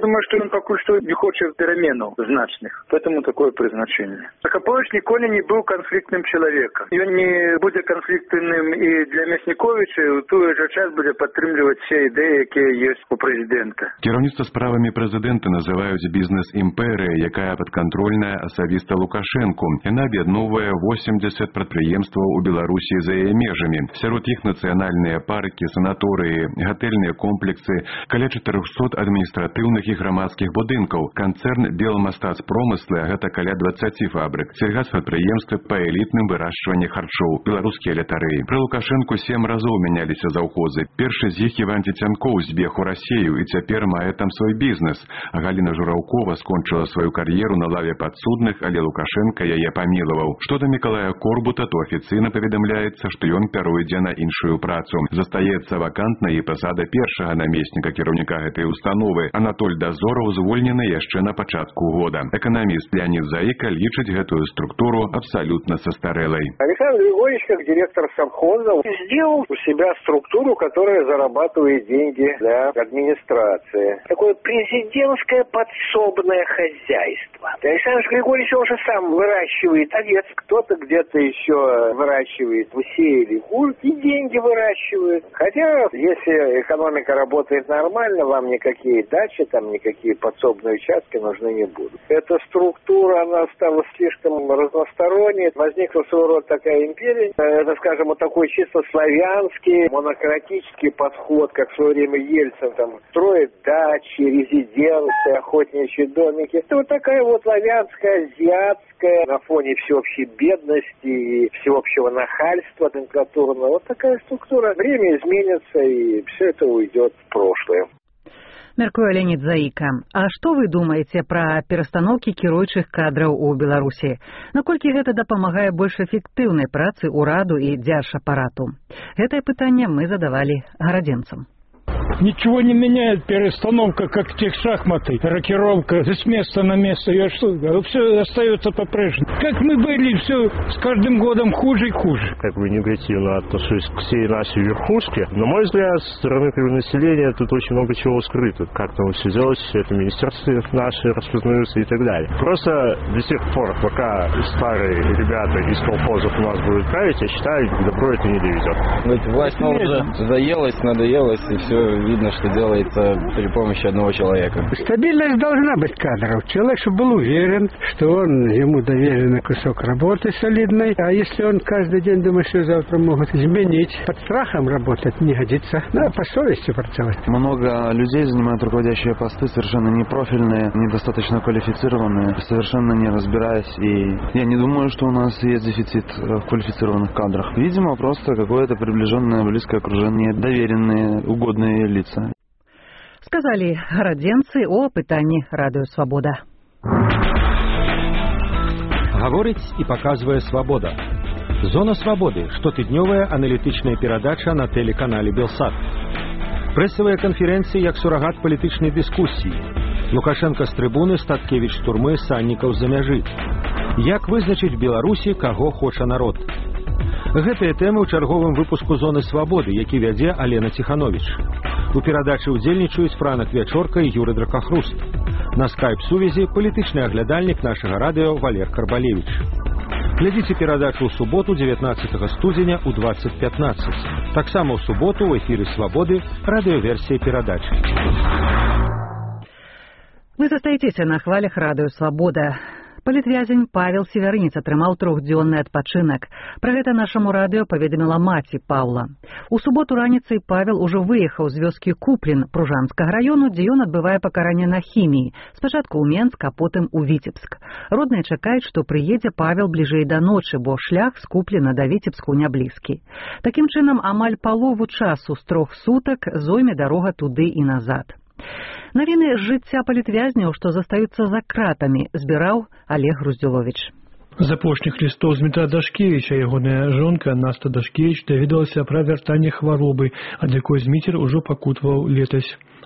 думаю, что он пока что не хочет переменов значных. Поэтому такое призначение. Рахапович никогда не был конфликтным человеком. И он не будет конфликтным и для Мясниковича, и в ту же час будет подтримливать все идеи, которые есть у президента. Кіраўніцтва справамі прэзідэнта называюць бізнес-імперыя, якая падкантрольная асабіста Лукашэнку. Яна аб'ядноўвае 80 прадпрыемстваў у Беларусі за яе межамі. Сярод іх нацыянальныя паркі, санаторыі, гатэльныя комплексы, каля 400 адміністратыўных і грамадскіх будынкаў. Канцэрн «Белмастацпромыслы» – гэта каля 20 фабрык. Сельгаспрадпрыемствы па элітным вырашчванні харчоў. Беларускія лятарэі. Пры Лукашэнку 7 разоў мяняліся заўхозы. Першы з іх Іван Цецянкоў збег у Расею і цяпер мае там свой бізнес. А Галіна Жураўкова скончыла сваю кар'еру на лаве падсудных, але Лукашенко яе памілаваў. Што да Мікалая Корбута, то афіцыйна паведамляецца, што ён пяройдзе на іншую працу. Застаецца вакантна і пасада першага намесніка кіраўніка гэтай установы. Анатоль Дазораў звольнены яшчэ на пачатку года. Эканаміст Леонид Заика лічыць гэтую структуру абсолютно состарелой. Александр Григорьевич, как директор совхоза, сделал у себя структуру, которая зарабатывает деньги для администрации. Такое президентское подсобное хозяйство. Александр Григорьевич уже сам выращивает овец, кто-то где-то еще выращивает гусей или кур, и деньги выращивает. Хотя, если экономика работает нормально, вам никакие дачи, там никакие подсобные участки нужны не будут. Эта структура, она стала слишком разносторонней. Возникла своего рода такая империя. Это, скажем, вот такой чисто славянский, монократический подход, как в свое время Ельцин там строит дачи, резиденции, охотничьи домики. Это вот такая вот славянская, азиатская, на фоне всеобщей бедности и всеобщего нахальства номенклатурного. Вот такая структура. Время изменится, и все это уйдет в прошлое. Мяркуе Леонид Заика. А што вы думаеце пра перастаноўкі кіруючых кадраў у Беларусі? Наколькі гэта дапамагае больш эфектыўнай працы ўраду і дзяржапарату? Гэтае пытанне мы задавалі гарадзенцам. Ничего не меняет перестановка, как тех шахматы, рокировка с места на место. Все остается по-прежнему. Как мы были, все с каждым годом хуже и хуже. Как бы негативно отношусь к всей нашей верхушке. На мой взгляд, со стороны населения тут очень много чего скрыто. Как там все делать, все это министерства наши распознаются и так далее. Просто до сих пор, пока старые ребята из колхозов у нас будут править, я считаю, к добру это не доведет. Ведь власть уже заелась, надоелась, и все видно, что делается при помощи одного человека. Стабильность должна быть кадров. Человек, чтобы был уверен, что ему доверен кусок работы солидной. А если он каждый день думает, что завтра могут изменить, под страхом работать не годится. Надо по совести pracować. Много людей занимают руководящие посты, совершенно непрофильные, недостаточно квалифицированные, совершенно не разбираясь. И я не думаю, что у нас есть дефицит в квалифицированных кадрах. Видимо, просто какое-то приближенное, близкое окружение, доверенные, угодные лица. Сказали гарадзенцы о пытанні Радыё Свабода. Гаворыць і паказвае Свабода. Зона свабоды. Штотыднёвая аналітычная перадача на тэлеканале Белсат. Прэсавыя канферэнцыі як сурагат палітычнай дыскусіі. Лукашенко з трыбуны, Статкевіч з турмы, Саннікаў з-за мяжы. Як вызначыць Беларусі, каго хоча народ? Гэтыя тэмы ў чарговым выпуску «Зоны свабоды», які вядзе Алена Ціхановіч. У перадачы ўдзельнічаюць Франак Вячорка і Юры Дракахруст. На скайп-сувязі палітычны аглядальнік нашага радыё Валер Карбалевіч. Глядзіце перадачу ў суботу 19 студзеня ў 20:15. Таксама ў суботу ў эфіры «Свабоды» радыёверсія перадачы. Вы застаецеся на хвалях Радыё Свабода. Палітвязень Павел Северніц атрымаў 3-дзённы адпачынак. Пра гэта нашаму радыё паведаміла маці Паўла. У суботу раніцай Павел ужо выехаў з вёскі Куплін Пружанскага раёну, дзе ён адбывае пакаранне на хіміі. Спачатку ў Менск, а потым у Віцебск. Родныя чакаюць, што прыедзе Павел бліжэй да ночы, бо шлях з Купліна да Віцебску няблізкі. Такім чынам, амаль палову часу з 3 сутак зойме дарога туды і назад. Навіны з жыцця палітвязняў, што застаюцца за кратамі, збіраў Олег Груздзюловіч. З апошніх лістоў з Дмітра Дашкевіча ягоная жонка Наста Дашкевіч даведалася пра вяртанне хваробы, ад якой Зміцер ужо пакутаваў летась.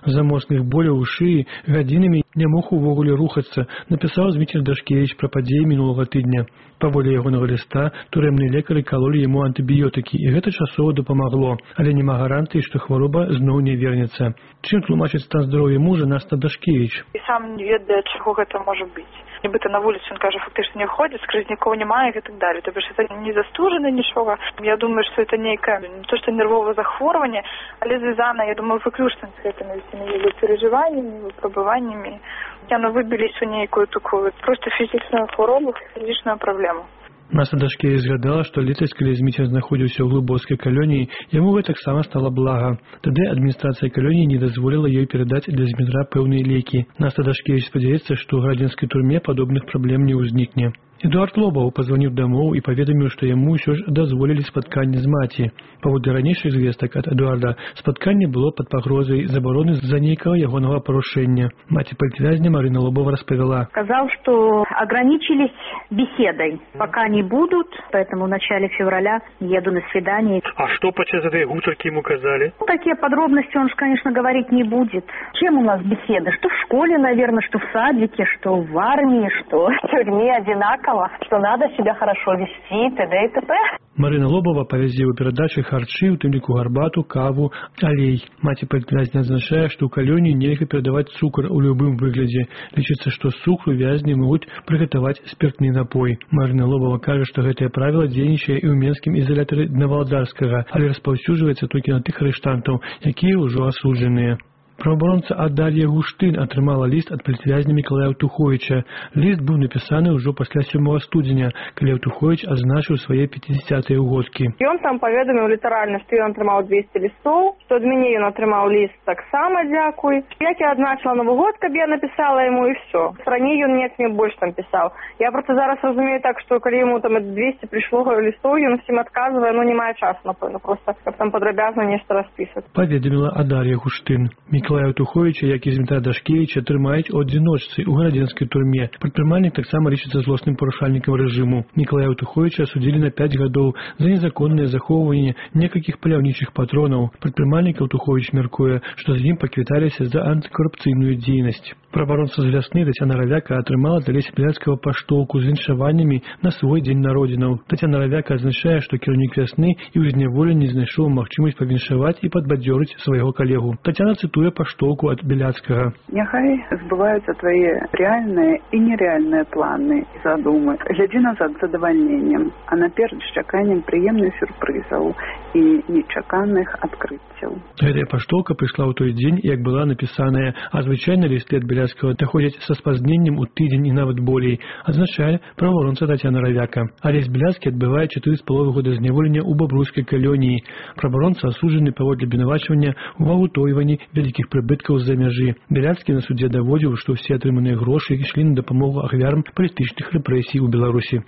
з-за моцных боляў у шыі гадзінамі не мог увогуле рухацца, напісаў Зміцер Дашкевіч пра падзеі мінулага тыдня. Паводле ягонага ліста турэмныя лекары калолі яму антыбіётыкі, і гэта часова дапамагло, але няма гарантыі, што хвароба зноў не вернецца. Чым тлумачыць стан здароўя мужа Наста Дашкевіч? І сам не ведае, чаго гэта можа быць. Нібыта на вуліцу, ён кажа, фактычна не ходзіць, скрызнікоў немає і так далее. То бишь, это не застужаны нічога. Я думаю, што это нейкае, не то, што нервовае захворванне, але звязана, я думаю, выключна з гэтымі переживаннями, выпрабаваннями. Яны выбіліся ў нейкую такую просто фізічную хваробу, фізічную праблему. Наста Дашкевіч згадала, што летась, калі Зміцер знаходзіўся ў глыбоцкай калоніі, яму гэтаксама стала блага. Тады адміністрацыя калоніі не дазволіла ёй перадаць для Змітра пэўныя лекі. Наста Дашкевіч спадзяецца, што ў градзенскай турме падобных праблем не ўзнікне. Эдуард Лобаў пазваніў дамоў і паведаміў, што яму ўсё ж дазволілі спатканне з маці. Паводле ранейшых звестак ад Эдуарда, спатканне было пад пагрозай забароны за нейкага ягонага парушэння. Маці палітвязня Марына Лобова распавяла. Сказал, что ограничились беседой. Пока не будут, поэтому в начале февраля еду на свидание. А что подчас этой гутарки ему казали? Такие подробности он же, конечно, говорить не будет. Чем у нас беседа? Что в школе, наверное, что в садике, что в армии, что в тюрьме одинаково. Что надо себя хорошо вести, т.д. и т.п. Марына Лобова павязе ў перадачы харчы, у тым ліку гарбату, каву, алей. Маці палітвязня адзначае, што ў калоніі нельга перадаваць цукар у любым выглядзе. Лічыцца, што з цукру вязні могуць прыгатаваць спіртны напой. Марына Лобова кажа, што гэтае правіла дзейнічае і ў менскім ізалятары Новоалдарскага, але распаўсюджваецца толькі на тых арыштантаў, якія ўжо асуджаныя. Праваабаронца Дар'я Гуштын атрымала ліст ад палітвязня Мікалая Аўтуховіча. Ліст быў напісаны ўжо пасля 7 студзеня, калі Аўтуховіч адзначыў свае 50-е ўгодкі. Ён там паведаміў літаральна, што ён атрымаў 200 лістоў, што ад мяне ён атрымаў ліст таксама, дзякуй. Як я адзначыла Новы год, каб я напісала яму і все. Раней ён неяк мне больш там пісаў. Я проста зараз разумею так, што калі яму там 200 прыйшло лістоў, ён усім адказвае, не мае часу, напэўна, проста каб там падрабязна нешта распісаць. Паведаміла Дар'я Гуштын. Мікалая Аўтуховіча, як і Змітра Дашкевіча, трымаюць у адзіночцы ў градзенскай турме. Прадпрымальнік таксама лічыцца злосным парушальнікам рэжыму. Мікалая Аўтуховіча асудзілі на 5 гадоў за незаконнае захоўванне некалькіх паляўнічых патронаў. Прадпрымальнік Аўтуховіч мяркуе, што з ім паквіталіся за антыкарупцыйную дзейнасць. Праваабаронца з вясны Тацяна Равяка атрымала далей бляцкага паштоўку з віншаваннямі на свой дзень народзінаў. Тацяна Равяка адзначае, што кіраўнік вясны і ў зняволенні знайшоў магчымасць павіншаваць і падбадзёрыць свайго калегу. Тацяна цытуе паштоўку ад Беляцкага. Няхай збываюцца твае рэальныя і нерэальныя планы і задумы. Глядзі назад з задавальненнем, а наперад з чаканнем прыемных сюрпрызаў і нечаканых адкрыццяў. Гэтая паштоўка прыйшла ў той дзень, як была напісаная, а звычайна лісты ад Беляцкага даходзяць са спазненнем у тыдзень і нават болей, адзначае праваабаронца Тацяна Равяка. Алесь Беляцкі адбывае 4,5 года зняволення ў бабруйскай калоніі. Праваабаронца асуджаны паводле абвінавачвання ў валутойванні вялікіх прыбыткаў з-за мяжы. Беляцкі на судзе даводзіў, што ўсе атрыманыя грошы ішлі на дапамогу ахвярам палітычных рэпрэсій у Беларусі.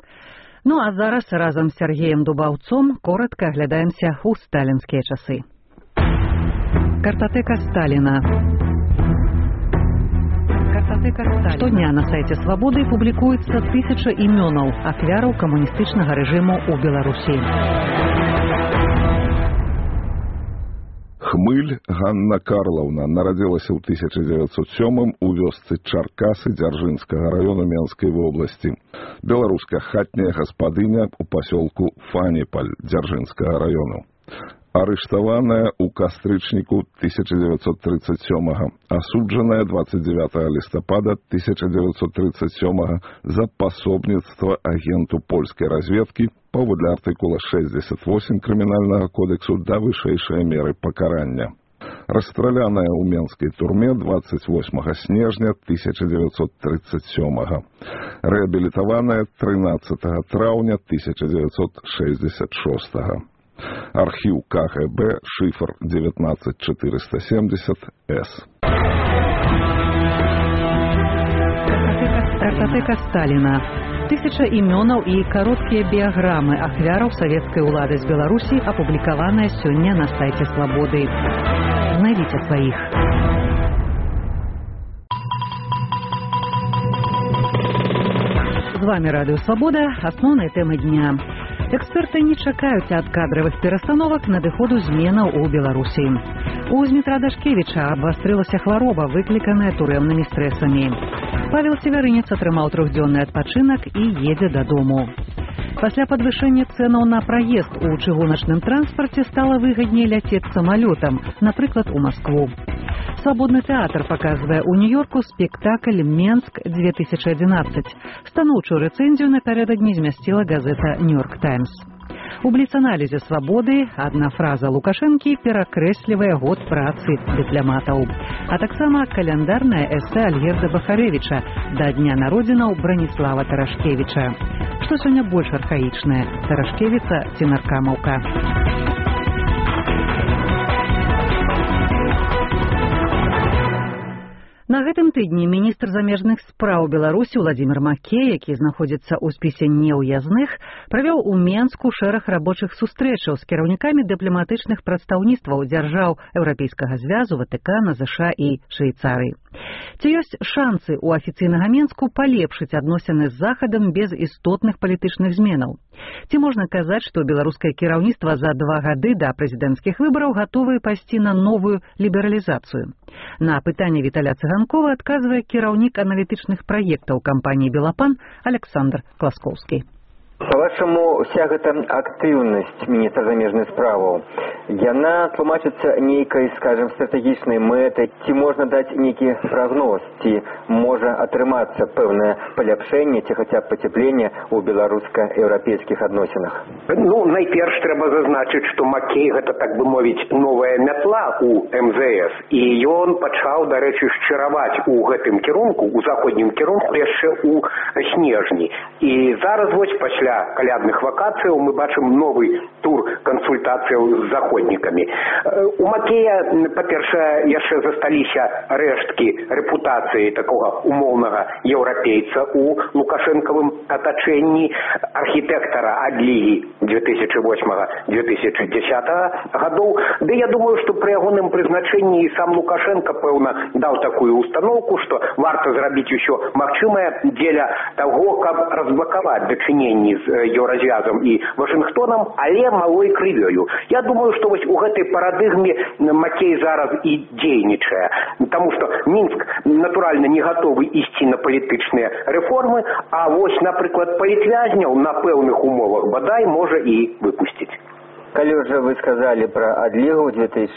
Ну а зараз разам з Сергеем Дубаўцом коротка аглядаемся ў сталінскія часы. Картатэка Сталіна. Штодня на сайце «Свабоды» публікуецца 1000 імёнаў ахвяраў камуністычнага рэжыму ў Беларусі. Хмыль Ганна Карлаўна нарадзілася ў 1907 у вёсцы Чаркасы Дзяржынскага раёна Менскай вобласці. Беларуская хатняя гаспадыня ў пасёлку Фаніпаль Дзяржынскага раёну. Арыштаваная ў кастрычніку 1937-го, асуджаная 29 лістапада 1937-го за пасобніцтва агенту польскай разведкі паводле артыкула 68 крымінальнага кодексу да вышэйшай меры пакарання. Расстраляная ў Менскай турме 28 снежня 1937-го. Рэабілітаваная 13 траўня 1966-го. Архіў КГБ, шифр 19470-С. Картатэка Сталіна. 1000 імёнаў і кароткія біяграмы ахвяраў савецкай улады з Беларусі апублікаваныя сёння на сайце «Свабоды». Знайдзіце сваіх. З вами Радыё Свабода. Асноўныя тэмы дня. Эксперты не чакаюць ад кадравых перастановак надыходу зменаў у Беларусі. У Змітра Дашкевіча абвастрылася хвароба, выкліканая турэмнымі стрэсамі. Павел Севярынец атрымаў 3-дзённы адпачынак і едзе дадому. Пасля падвышэння цэнаў на праезд у чыгуначным транспарце стала выгадней ляцець самалётам, напрыклад, у Маскву. Свабодны тэатр паказвае ў Нью-Йорку спектакль «Менск-2011». Станоўчую рэцэнзію напярэдадні змясціла газета «Нью-Йорк Таймс». У бліц-аналізе «Свабоды» адна фраза Лукашэнкі перакрэслівае год працы дыпламатаў. А таксама каляндарнае эсэ Альгерда Бахарэвіча да дня народзінаў Браніслава Тарашкевіча. Што сёння больш архаічнае – Тарашкевіца ці наркамаўка? На гэтым тыдні міністр замежных спраў Беларусі Владзімір Макей, які знаходзіцца ў спісе неўязных, правёў у Менску шэраг рабочых сустрэчаў з кіраўнікамі дыпламатычных прадстаўніцтваў дзяржаў Еўрапейскага звязу, Ватыкана, ЗША і Швейцарыі. Ці ёсць шансы ў афіцыйнага Менску палепшыць адносіны з Захадам без істотных палітычных зменаў? Ці можна казаць, што беларускае кіраўніцтва за 2 гады да прэзідэнцкіх выбараў гатовае пайсці на новую лібералізацыю? На пытанне Віталя Цыганкова адказвае кіраўнік аналітычных праектаў кампаніі «Белапан» Александр Класкоўскі. По-вашаму, вся гэта актыўнасць міністра замежных справаў, яна тлумачыцца нейкай, скажем, стратэгічнай мэтай, ці можна даць нейкі прагноз, ці можа атрымацца пэўнае паляпшэнне ці хаця б пацяпленне ў беларуска-еўрапейскіх адносінах? Найперш трэба зазначыць, што Макей гэта, так бы мовіць, новая мятла у МЗС, і ён пачаў, дарэчы, шчыраваць у гэтым кірунку, у заходнім кірунку яшчэ ў снежні. І зараз вось пасля калядных вакацыяў мы бачым новы тур кансультацыяў з заходнікамі. У Макея, па-першае, яшчэ засталіся рэшткі рэпутацыі такога умоўнага еўрапейца у лукашэнкавым атачэнні, архітэктара адлігі 2008-2010 гадоў. Ды я думаю, што пры ягоным прызначэнні і сам Лукашенко, пэўна, даў такую установку, што варта зрабіць усё магчымае дзеля таго, каб разблакаваць дачыненні з Еўразвязам і Вашынгтонам, але малой крывёю. Я думаю, што вось у гэтай парадыгме Макей зараз і дзейнічае, таму што Мінск, натуральна, не гатовы ісці на палітычныя рэформы, а вось, напрыклад, палітвязняў на пэўных умовах бадай можа і выпусціць. Калі ўжо вы сказалі пра адлігу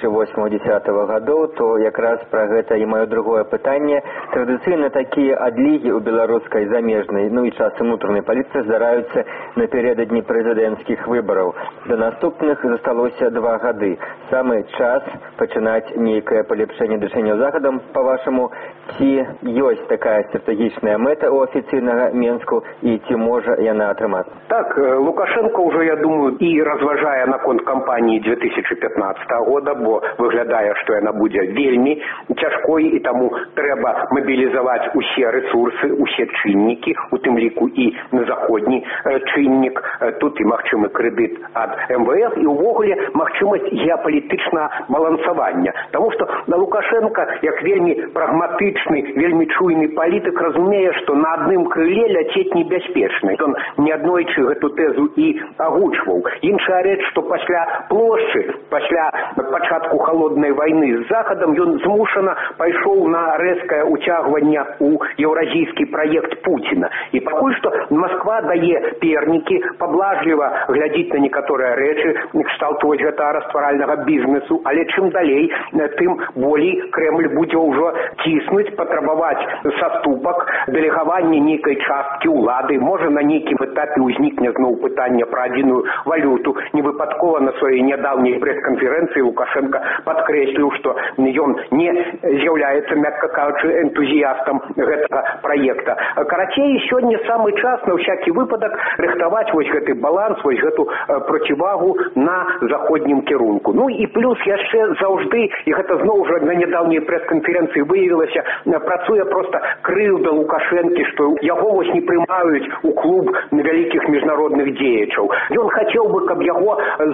2008-2010 гадоў, то якраз пра гэта і маё другое пытанне. Традыцыйна такія адлігі ў беларускай замежнай, і часам унутранай палітыцы здараюцца напярэдадні прэзідэнцкіх выбараў. Да наступных засталося 2 гады. Самы час пачынаць нейкае палепшэнне дачынення з Захадам, па-вашаму, ці ёсць такая стратэгічная мэта ў афіцыйнага Менску і ці можа яна атрымацца? Так, Лукашенко ўжо, я думаю, і разважае наконт кампаніі 2015 года, бо выглядае, што яна будзе вельмі цяжкой, і таму трэба мабілізаваць усе рэсурсы, усе чыннікі, у тым ліку і на заходні чыннік. Тут і магчымы крэдыт ад МВФ, і ўвогуле магчымасць геапалітычнага балансавання. Таму што Лукашенко, як вельмі прагматычны, вельмі чуйны палітык, разумее, што на адным крыле ляцець небяспечна. Ён неаднойчы гэту тэзу і агучваў. Іншая рэч, што пасля плошчы, пасля пачатку халоднай вайны з Захадам, ён змушана пайшоў на рэзкае ўцягванне ў еўразійскі праект Пуціна. І пакуль што Масква дае пернікі, паблажліва глядзіць на некаторыя рэчы, кшталту вось гэтага растваральнага бізнесу, але чым далей, тым болей Крэмль будзе ўжо ціснуць, патрабаваць саступак, дэлегаванне нейкай часткі ўлады. Можа, на нейкім этапе ўзнікне зноў пытанне пра адзіную валюту. Невыпадкова на сваёй нядаўняй прэс-канферэнцыі Лукашенко падкрэсліў, што ён не з'яўляецца, мякка кажучы, энтузіястам гэтага праекта. Карацей, сёння самы час на ўсякі выпадак рыхтаваць вось гэты баланс, вось гэту процівагу на заходнім кірунку. І плюс яшчэ заўжды, і гэта зноў жа на нядаўняй прэс-канферэнцыі выявілася, працуе проста крыўда Лукашэнкі, што яго вось не прымаюць у клуб вялікіх міжнародных дзеячаў. Ён хацеў бы, каб яго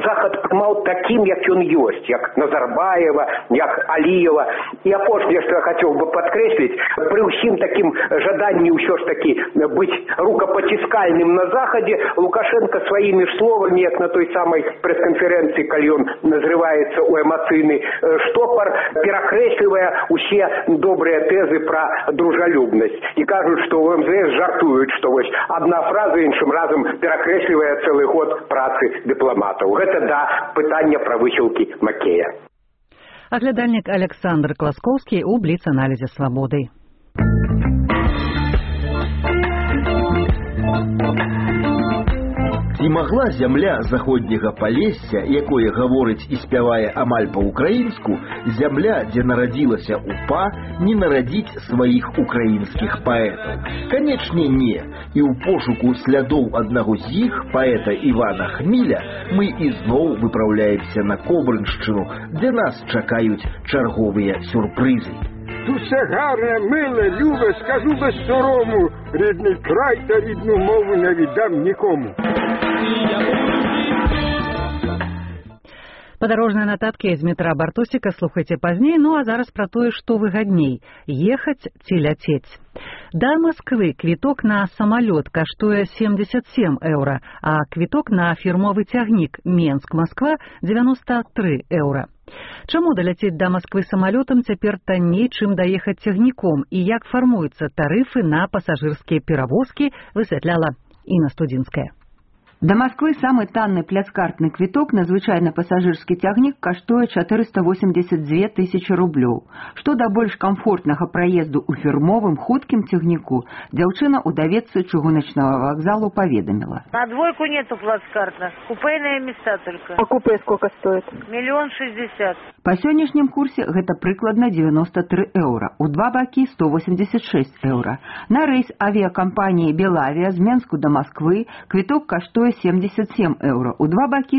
захад прымаў такім, як ён ёсць, як Назарбаева, як Аліева. І апошняе, што я хацеў бы падкрэсліць, пры ўсім такім жаданні ўсё ж такі быць рукапаціскальным на захадзе, Лукашенко сваімі ж словамі, як на той самай прэс-канферэнцыі, калі ён назрываецца ў эмацыйны штопар, перакрэслівае усе добрыя тэзы пра дружалюбнасць. І кажуць, што ў МЗС жартуюць, што вось адна фраза іншым разам перакрэслівае цэлы год працы дыпламатаў. Гэта да пытання пра высілкі Макея. Аглядальнік Александр Класкоўскі ў бліц-аналізе «Свабоды». І магла зямля заходняга Палесся, якое гаворыць і спявае амаль па-ўкраінску, зямля, дзе нарадзілася УПА, не нарадзіць сваіх украінскіх паэтаў? Канечне, не. І ў пошуку слядоў аднаго з іх, паэта Івана Хміля, мы ізноў выпраўляемся на Кобрыншчыну, дзе нас чакаюць чарговыя сюрпрызы. Тут все гарне, миле, любе, скажу без сорому, рідний край та рідну мову не віддам нікому. Падарожныя нататкі з метра Бартосіка слухайце пазней, ну а зараз пра тое, што выгадней – ехаць ці ляцець. Да Масквы квіток на самалёт каштуе 77 еўра, а квіток на фірмовы цягнік Менск-Масква – 93 еўра. Чаму даляцець да Масквы самалётам цяпер танней, чым даехаць цягніком, і як фармуюцца тарыфы на пасажырскія перавозкі, высвятляла Інна Студзінская. До Москвы самый танный пляцкартный квиток на звычайны пассажирский цягнік каштуе 482 тысячи рублёў. Што да больш комфортнага праезду ў фірмовым хуткім цягніку, дзяўчына ў даведцы чыгуначнага вакзалу паведаміла. На двойку нету плацкарта, купейные места только. А купе сколько стоит? 1 060 000. Па сённяшнім курсе гэта прыкладна 93 еўра, у два бакі 186 еўра. На рэйс авіякампаніі «Белавия» з Менску до Москвы квіток каштуе 77 еўра, у два бакі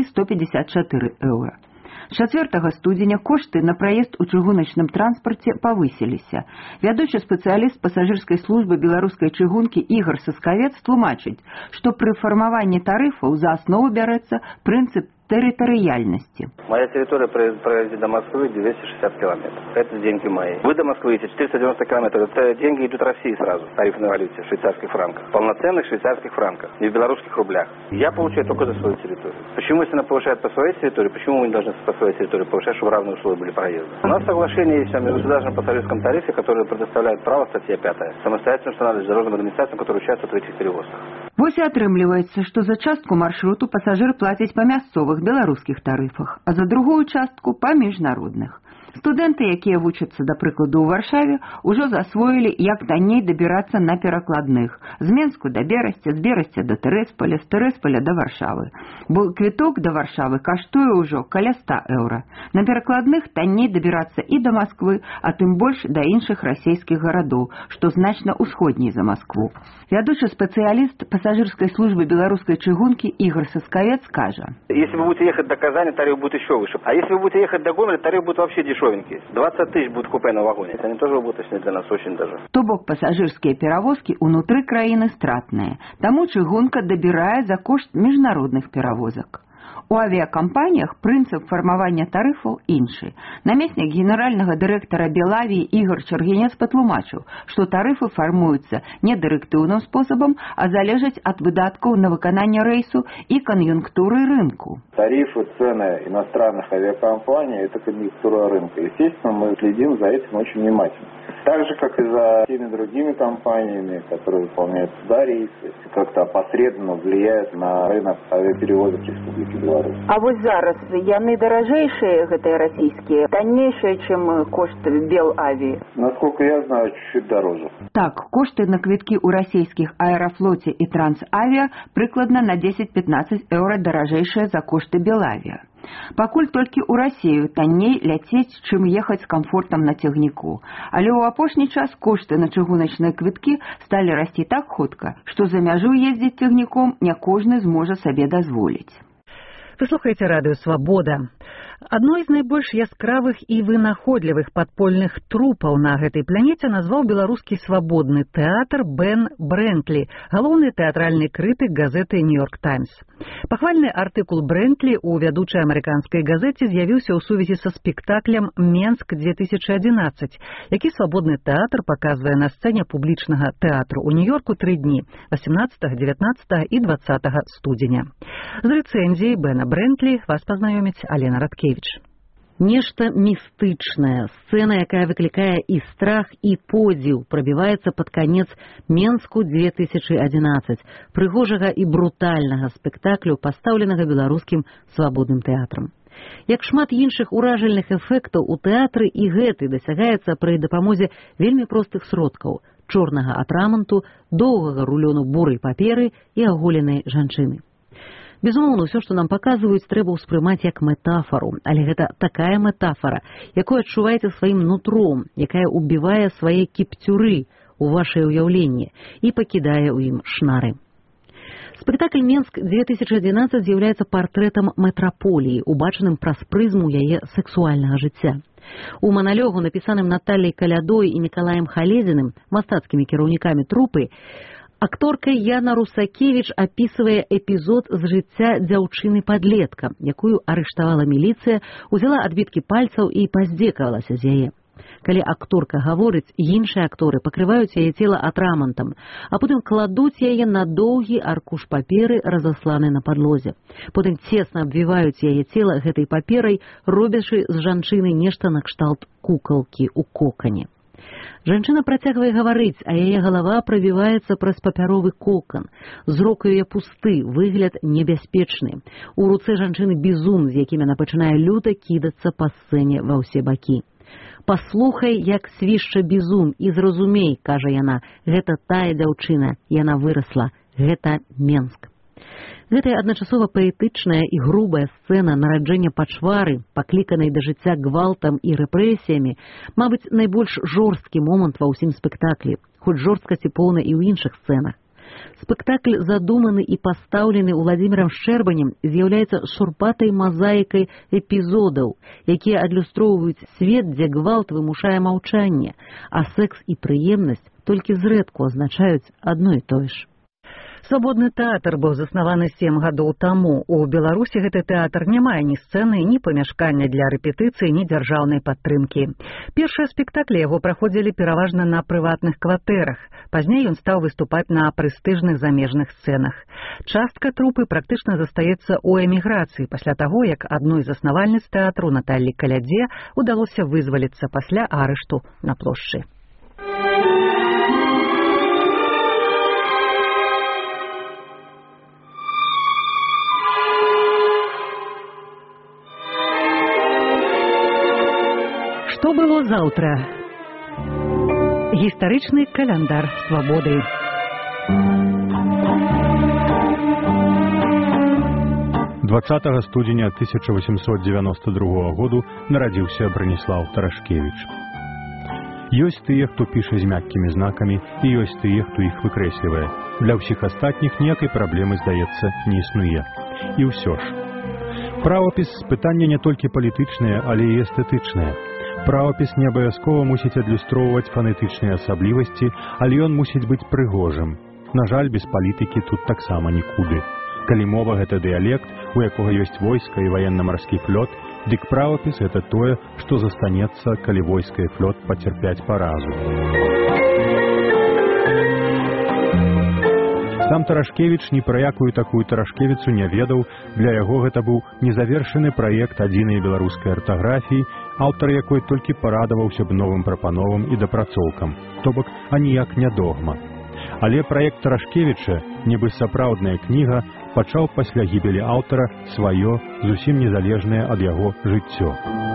154 еўра. З 4 студзеня кошты на праезд у чыгуначным транспарце павысіліся. Вядучы спецыяліст пасажырскай службы беларускай чыгункі Ігор Саскавец тлумачыць, што пры фармаванні тарыфаў за аснову бярэцца прынцып территориальности. Моя территория проезда до Москвы 260 километров. Это деньги мои. Вы до Москвы идете 490 километров. Это деньги идут России сразу. Тарифной валюте, в швейцарских франках. Полноценных швейцарских франках. Не в белорусских рублях. Я получаю только за свою территорию. Почему, если она повышает по своей территории, почему мы не должны по своей территории повышать, чтобы равные условия были проезда? У нас соглашение есть о межгосударственном пассажирском тарифе, которое предоставляет право, статья 5, самостоятельно устанавливать дорожным администрациям, которые участвуют в этих перевозках. Вось і атрымліваецца, што за частку маршруту пасажыр плаціць па мясцовых беларускіх тарыфах, а за другую частку па міжнародных. Студэнты, якія вучацца, да прыкладу, ў Варшаве, ужо засвоілі, як танней дабірацца на перакладных. З Менску да Берасця, з Берасця да Тэрасполя, з Тэрасполя да Варшавы. Бо квіток да Варшавы каштуе ўжо каля 100 еўра. На перакладных танней дабірацца і да Масквы, а тым больш да іншых расійскіх гарадоў, што значна ўсходней за Маскву. Вядучы спецыяліст пассажирской службы белорусской чыгунки Игорь Саскавец кажа. Если вы будете ехать до Казани, тариф будет еще выше. А если вы будете ехать до Гомеля, тариф будет вообще дешевенький. 20 тысяч будет купе на вагоне. Они тоже убыточные для нас очень даже. То бок пассажирские перевозки унутры краіны стратныя. Таму чыгунка дабірае за кошт міжнародных перевозок. У авиакомпаниях прынцып фармавання тарыфаў іншы. Намеснік генеральнага дырэктара Белавіі Ігор Чаргінец патлумачыў, што тарыфы фармуюцца не дырэктыўным спосабам, а залежаць ад выдаткаў на выкананне рэйсу і кан'юнктуры рынку. Тарифы, цены иностранных авиакомпаний – это конъюнктура рынка. Естественно, мы следим за этим очень внимательно. Так же, как и за теми другими компаниями, которые выполняют сюда рейсы, как-то опосредованно влияют на рынок авиаперевозок Республики Беларусь. А вот зараз яны даражэйшыя, гэтыя расійскія, таннейшыя, чым кошт Белавіі? Насколько я знаю, чуть-чуть дороже. Так, кошты на квіткі ў расійскіх Аэрофлоце і Трансавіа прыкладна на 10-15 еўра даражэйшыя за кошты Белавіа. Пакуль толькі ў Расію танней ляцець, чым ехаць з камфортам на цягніку. Але ў апошні час кошты на чыгуначныя квіткі сталі расці так хутка, што за мяжу ездзіць цягніком не кожны зможа сабе дазволіць. Вы слухаеце радыё «Свабода». Адной з найбольш яскравых і вынаходлівых падпольных трупаў на гэтай пляніце назваў беларускі свабодны тэатр Бен Брэнтлі, галоўны тэатральны крытык газеты «Нью-Йорк Таймс». Пахвальны артыкул Брэнтлі ў вядучай амерыканскай газеце з'явіўся ў сувязі са спектаклем «Менск-2011», які свабодны тэатр паказвае на сцэне публічнага тэатру ў Нью-Йорку 3 дні – 18, 19 і 20 студзеня. З рэцэнзіяй Бена Брэнтлі вас пазнаёміць Алена Радкевіч. Нешта містычнае, сцэна, якая выклікае і страх, і подзіў, прабіваецца пад канец Менску 2011, прыгожага і брутальнага спектаклю, пастаўленага беларускім свабодным тэатрам. Як шмат іншых уражальных эфектаў у тэатры, і гэты дасягаецца пры дапамозе вельмі простых сродкаў – чорнага атраманту, доўгага рулёну бурай паперы і аголенай жанчыны. Безумоўна, ўсё, што нам паказваюць, трэба ўспрымаць як метафару, але гэта такая метафара, якую адчуваеце сваім нутром, якая ўбівае свае кіпцюры ў вашае ўяўленне і пакідае ў ім шнары. Спектакль «Менск-2011» з'яўляецца партрэтам метраполіі, убачаным праз прызму яе сексуальнага жыцця. У маналёгу, напісаным Натальяй Калядой і Мікалаем Халезіным, мастацкімі кіраўнікамі трупы, акторка Яна Русакевіч апісвае эпізод з жыцця дзяўчыны-падлетка, якую арыштавала міліцыя, узяла адбіткі пальцаў і паздзекавалася з яе. Калі акторка гаворыць, іншыя акторы пакрываюць яе цела атрамантам, а потым кладуць яе на доўгі аркуш паперы, разасланы на падлозе. Потым цесна абвіваюць яе цела гэтай паперай, робячы з жанчыны нешта накшталт кукалкі ў кокане. Жанчына працягвае гаварыць, а яе галава прабіваецца праз папяровы кокан. Зрок яе пусты, выгляд небяспечны. У руцэ жанчыны бізун, з якім яна пачынае люта кідацца па сцэне ва ўсе бакі. «Паслухай, як свішча бізун, і зразумей», – кажа яна, – «гэта тая дзяўчына, яна вырасла, гэта Менск». Гэтая адначасова паэтычная і грубая сцэна нараджэння пачвары, пакліканай да жыцця гвалтам і рэпрэсіямі, мабыць, найбольш жорсткі момант ва ўсім спектаклі, хоць жорсткасці поўна і ў іншых сцэнах. Спектакль, задуманы і пастаўлены Уладзімірам Шчэрбанем, з'яўляецца шурпатай мазаікай эпізодаў, якія адлюстроўваюць свет, дзе гвалт вымушае маўчанне, а секс і прыемнасць толькі зрэдку азначаюць адно і тое ж. Свабодны тэатр быў заснаваны 7 гадоў таму. У Беларусі гэты тэатр не мае ні сцэны, ні памяшкання для рэпетыцыі, ні дзяржаўнай падтрымкі. Першыя спектаклі яго праходзілі пераважна на прыватных кватэрах. Пазней ён стаў выступаць на прэстыжных замежных сцэнах. Частка трупы практычна застаецца ў эміграцыі пасля таго, як адной з заснавальніц тэатру Наталлі Калядзе удалося вызваліцца пасля арышту на плошчы. Што было заўтра? Гістарычны каляндар свабоды. «20 студзеня 1892 году нарадзіўся Браніслаў Тарашкевіч. Ёсць тыя, хто піша з мяккімі знакамі, і ёсць тыя, хто іх выкрэслівае. Для ўсіх астатніх ніякай праблемы, здаецца, не існуе. І ўсё ж. Правапіс – пытанне не толькі палітычнае, але і эстэтычнае. Правапіс не абавязкова мусіць адлюстроўваць фанетычныя асаблівасці, але ён мусіць быць прыгожым. На жаль, без палітыкі тут таксама нікуды. Калі мова – гэта дыялект, у якога ёсць войска і ваенна-марскі флот, дык правапіс – гэта тое, што застанецца, калі войска і флот пацярпяць паразу. Сам Тарашкевіч ні пра якую такую Тарашкевіцу не ведаў, для яго гэта быў незавершаны праект адзінай беларускай артаграфіі, аўтар якой толькі парадаваўся б новым прапановам і дапрацоўкам, то бок аніяк не догма. Але праект Тарашкевіча, нібы сапраўдная кніга, пачаў пасля гібелі аўтара сваё, зусім незалежнае ад яго жыццё.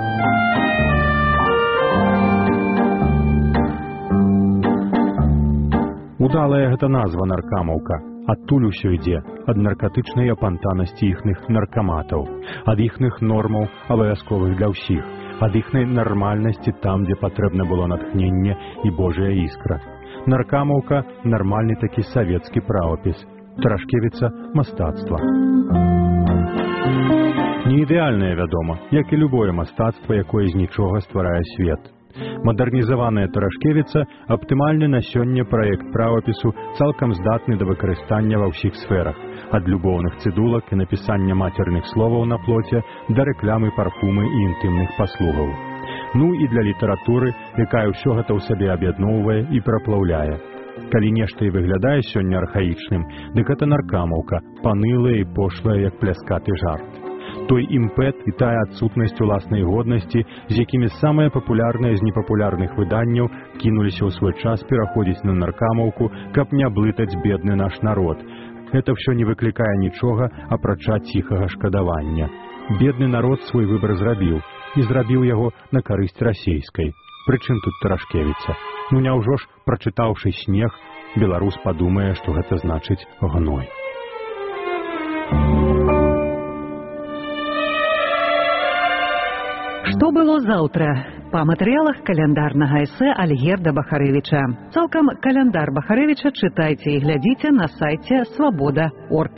Удалая гэта назва наркамаўка. Адтуль усё ідзе, ад наркатычнай апантанасці іхных наркаматаў, ад іхных нормаў, абавязковых для ўсіх, ад іхнай нармальнасці там, дзе патрэбна было натхненне і Божая іскра. Наркамаўка – нармальны такі савецкі правапіс. Тарашкевіца – мастацтва. Не ідэальнае, вядома, як і любое мастацтва, якое з нічога стварае свет. Мадэрнізаваная Тарашкевіца аптымальны на сёння праект правапісу, цалкам здатны да выкарыстання ва ўсіх сферах, ад любоўных цыдулак і напісання мацерных словаў на плоце да рэкламы парфумы і інтымных паслугаў. Ну і для літаратуры, якая ўсё гэта ў сабе аб'ядноўвае і праплаўляе. Калі нешта і выглядае сёння архаічным, дык гэта наркамаўка, панылая і пошлая, як пляскаты жарт. Той імпэт і тая адсутнасць уласнай годнасці, з якімі самыя папулярныя з непапулярных выданняў кінуліся ў свой час пераходзіць на наркамаўку, каб не блытаць бедны наш народ. Гэта ўсё не выклікае нічога, апрача ціхага шкадавання. Бедны народ свой выбар зрабіў, і зрабіў яго на карысць расейскай. Прычым тут Тарашкевіца? Ну няўжо ж, прачытаўшы снег, беларус падумае, што гэта значыць гной. Што было заўтра? Па матэрыялах каляндарнага эсэ Альгерда Бахарэвіча. Цалкам каляндар Бахарэвіча чытайце і глядзіце на сайце свабода.орг.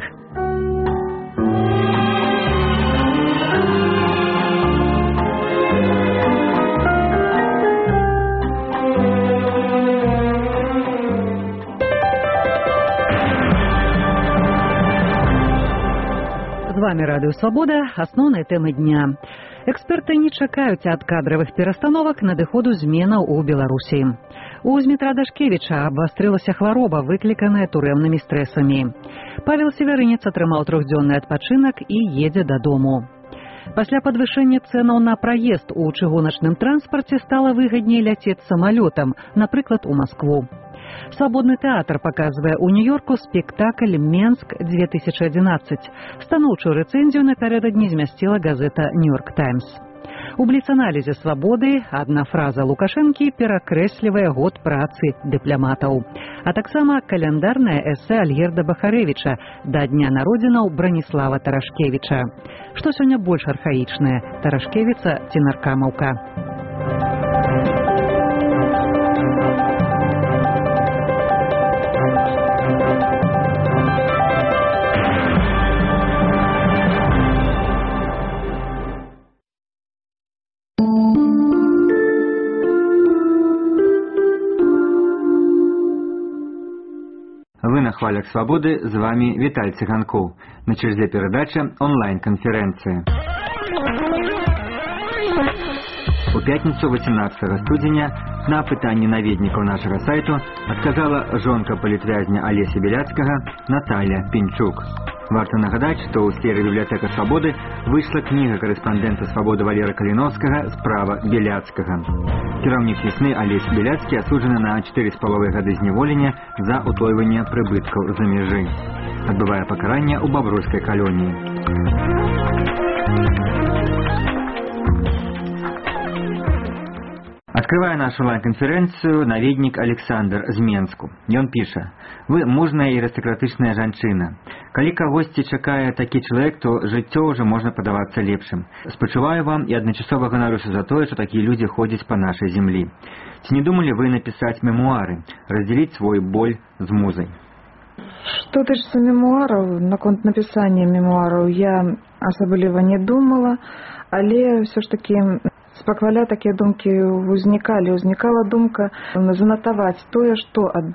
З вами Радыё Свабода, асноўныя тэмы дня. Эксперты не чакаюць ад кадравых перастановак надыходу зменаў у Беларусі. У Змітра Дашкевіча абвастрылася хвароба, выкліканая турэмнымі стрэсамі. Павел Севярынец атрымаў 3-дзённы адпачынак і едзе дадому. Пасля падвышэння цэнаў на праезд у чыгуначным транспарце стала выгадней ляцець самалётам, напрыклад, у Маскву. Свабодны тэатр паказвае ў Нью-Йорку спектакль «Менск-2011». Станоўчую рэцэнзію напярэдадні змясціла газета «Нью-Йорк Таймс». У бліц-аналізе «Свабоды» адна фраза Лукашэнкі перакрэслівае год працы дыпламатаў. А таксама каляндарнае эсэ Альгерда Бахарэвіча да дня народзінаў Браніслава Тарашкевіча. Што сёння больш архаічнае, Тарашкевіца ці наркамаўка? Вы на хвалях свободы, з вами Виталий Цыганков. На череде передача онлайн-конференции. У пятницу 18 студзеня на пытанне наведнікаў нашага сайту адказала жонка палітвязня Алеся Беляцкага Наталья Пінчук. Варта нагадаць, што ў сферы бібліятэка Свабоды выйшла кніга карэспандэнта Свабоды Валера Каліновскага «Справа Беляцкага». Кіраўнік весны Алесь Беляцкі асуджаны на 4,5 гады зняволення за утойванне прыбыткаў за мяжы. Адбывае пакаранне ў бабруйскай калоніі. Открывая нашу онлайн-конференцию, наведник Александр з Менску. Ён піша: «Вы мужная і арыстакратычная жанчына. Калі кагосьці чакае такі чалавек, то жыццё ўжо можна падавацца лепшым. Спачуваю вам і адначасова ганаруся за тое, што такія людзі ходзяць па нашай зямлі. Ці не думалі вы напісаць мемуары, раздзеліць свой боль з музай?» Что тычыцца мемуараў, наконт напісання мемуараў я асабліва не думала, але ўсё ж такі спакваля такія думкі ўзнікала думка занатаваць тое, што